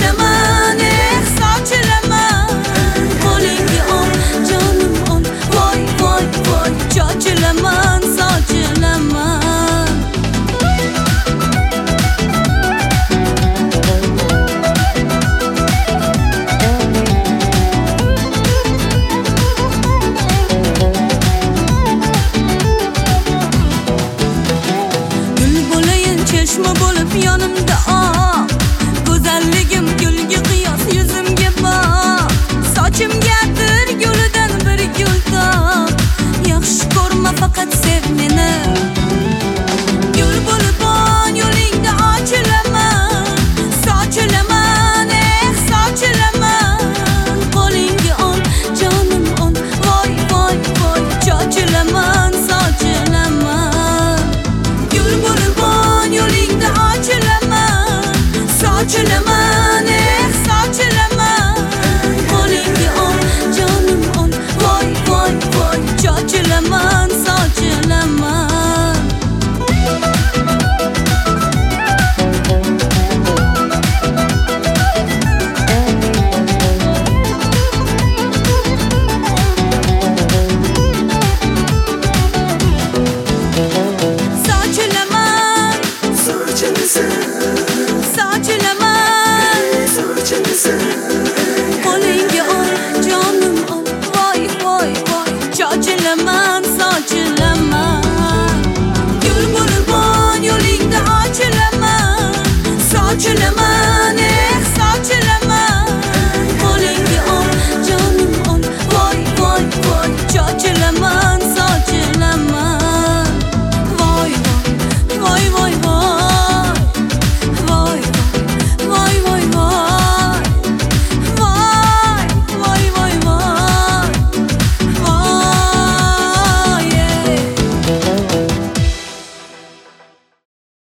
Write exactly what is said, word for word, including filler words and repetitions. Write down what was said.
sochilaman, eh sochilaman. Qo'lingga ol, jonim ol, voy voy voy, chochilaman, sochilaman. Gul bo'layin chashma bo'lib yonimda oq, go'zalligim gulga qiyos yuzimga boq. Sochimgadir gulidan bir gul top, yaxshi ko'rma faqat sev meni.